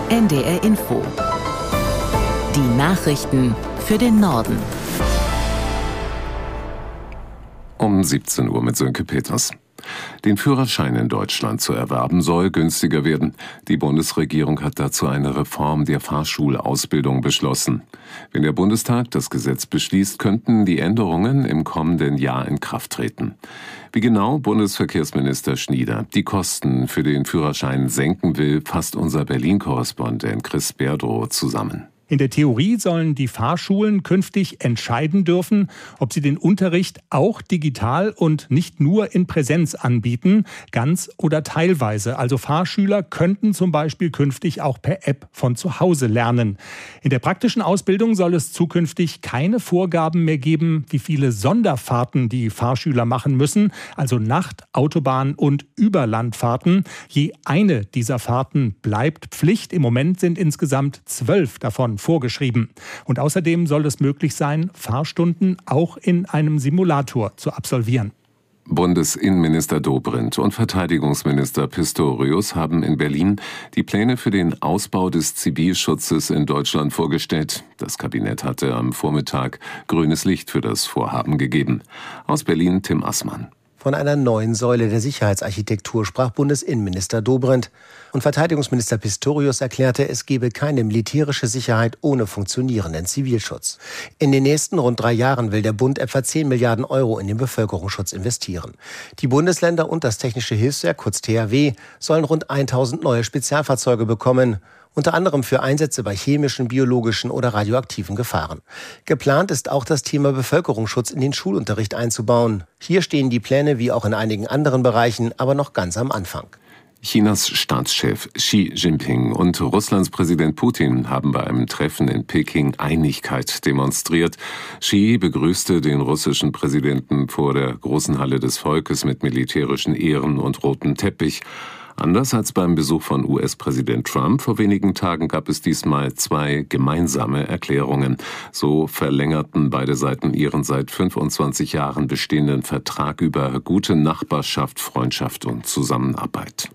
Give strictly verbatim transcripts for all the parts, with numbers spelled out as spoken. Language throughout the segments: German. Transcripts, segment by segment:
N D R Info. Die Nachrichten für den Norden. Um siebzehn Uhr mit Sönke Peters. Den Führerschein in Deutschland zu erwerben soll günstiger werden. Die Bundesregierung hat dazu eine Reform der Fahrschulausbildung beschlossen. Wenn der Bundestag das Gesetz beschließt, könnten die Änderungen im kommenden Jahr in Kraft treten. Wie genau Bundesverkehrsminister Schnieder die Kosten für den Führerschein senken will, fasst unser Berlin-Korrespondent Chris Berdrow zusammen. In der Theorie sollen die Fahrschulen künftig entscheiden dürfen, ob sie den Unterricht auch digital und nicht nur in Präsenz anbieten, ganz oder teilweise. Also Fahrschüler könnten zum Beispiel künftig auch per App von zu Hause lernen. In der praktischen Ausbildung soll es zukünftig keine Vorgaben mehr geben, wie viele Sonderfahrten die Fahrschüler machen müssen, also Nacht-, Autobahn- und Überlandfahrten. Je eine dieser Fahrten bleibt Pflicht. Im Moment sind insgesamt zwölf davon vorgeschrieben. Und außerdem soll es möglich sein, Fahrstunden auch in einem Simulator zu absolvieren. Bundesinnenminister Dobrindt und Verteidigungsminister Pistorius haben in Berlin die Pläne für den Ausbau des Zivilschutzes in Deutschland vorgestellt. Das Kabinett hatte am Vormittag grünes Licht für das Vorhaben gegeben. Aus Berlin Tim Assmann. Von einer neuen Säule der Sicherheitsarchitektur sprach Bundesinnenminister Dobrindt. Und Verteidigungsminister Pistorius erklärte, es gebe keine militärische Sicherheit ohne funktionierenden Zivilschutz. In den nächsten rund drei Jahren will der Bund etwa zehn Milliarden Euro in den Bevölkerungsschutz investieren. Die Bundesländer und das Technische Hilfswerk, kurz T H W, sollen rund tausend neue Spezialfahrzeuge bekommen. Unter anderem für Einsätze bei chemischen, biologischen oder radioaktiven Gefahren. Geplant ist auch das Thema Bevölkerungsschutz in den Schulunterricht einzubauen. Hier stehen die Pläne wie auch in einigen anderen Bereichen aber noch ganz am Anfang. Chinas Staatschef Xi Jinping und Russlands Präsident Putin haben bei einem Treffen in Peking Einigkeit demonstriert. Xi begrüßte den russischen Präsidenten vor der großen Halle des Volkes mit militärischen Ehren und rotem Teppich. Anders als beim Besuch von U S-Präsident Trump vor wenigen Tagen gab es diesmal zwei gemeinsame Erklärungen. So verlängerten beide Seiten ihren seit fünfundzwanzig Jahren bestehenden Vertrag über gute Nachbarschaft, Freundschaft und Zusammenarbeit.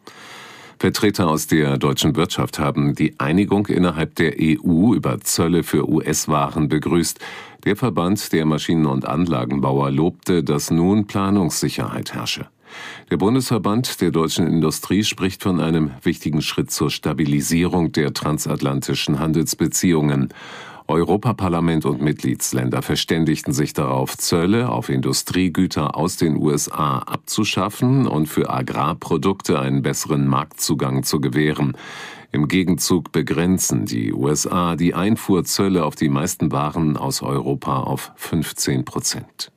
Vertreter aus der deutschen Wirtschaft haben die Einigung innerhalb der E U über Zölle für U S-Waren begrüßt. Der Verband der Maschinen- und Anlagenbauer lobte, dass nun Planungssicherheit herrsche. Der Bundesverband der deutschen Industrie spricht von einem wichtigen Schritt zur Stabilisierung der transatlantischen Handelsbeziehungen. Europaparlament und Mitgliedsländer verständigten sich darauf, Zölle auf Industriegüter aus den U S A abzuschaffen und für Agrarprodukte einen besseren Marktzugang zu gewähren. Im Gegenzug begrenzen die U S A die Einfuhrzölle auf die meisten Waren aus Europa auf fünfzehn Prozent.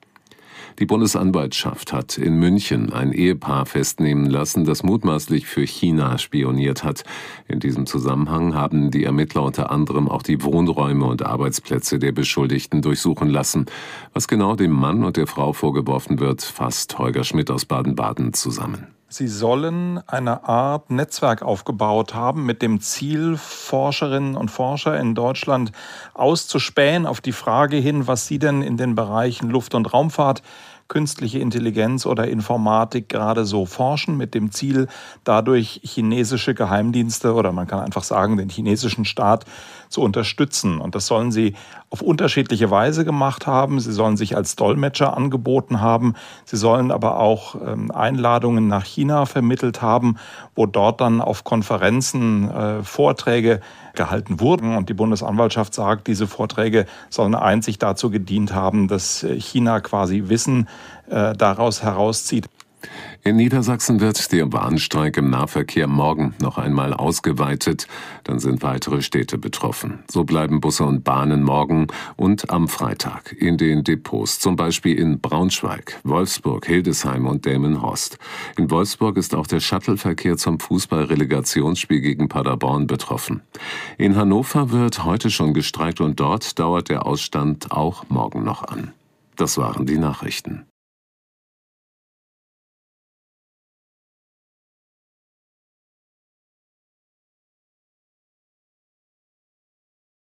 Die Bundesanwaltschaft hat in München ein Ehepaar festnehmen lassen, das mutmaßlich für China spioniert hat. In diesem Zusammenhang haben die Ermittler unter anderem auch die Wohnräume und Arbeitsplätze der Beschuldigten durchsuchen lassen. Was genau dem Mann und der Frau vorgeworfen wird, fasst Holger Schmidt aus Baden-Baden zusammen. Sie sollen eine Art Netzwerk aufgebaut haben, mit dem Ziel, Forscherinnen und Forscher in Deutschland auszuspähen auf die Frage hin, was sie denn in den Bereichen Luft- und Raumfahrt, künstliche Intelligenz oder Informatik gerade so forschen, mit dem Ziel, dadurch chinesische Geheimdienste oder man kann einfach sagen, den chinesischen Staat zu unterstützen. Und das sollen sie auf unterschiedliche Weise gemacht haben. Sie sollen sich als Dolmetscher angeboten haben. Sie sollen aber auch ähm, Einladungen nach China vermittelt haben, wo dort dann auf Konferenzen äh, Vorträge gehalten wurden. Und die Bundesanwaltschaft sagt, diese Vorträge sollen einzig dazu gedient haben, dass China quasi Wissen äh, daraus herauszieht. In Niedersachsen wird der Warnstreik im Nahverkehr morgen noch einmal ausgeweitet. Dann sind weitere Städte betroffen. So bleiben Busse und Bahnen morgen und am Freitag in den Depots, zum Beispiel in Braunschweig, Wolfsburg, Hildesheim und Delmenhorst. In Wolfsburg ist auch der Shuttleverkehr zum Fußball-Relegationsspiel gegen Paderborn betroffen. In Hannover wird heute schon gestreikt und dort dauert der Ausstand auch morgen noch an. Das waren die Nachrichten.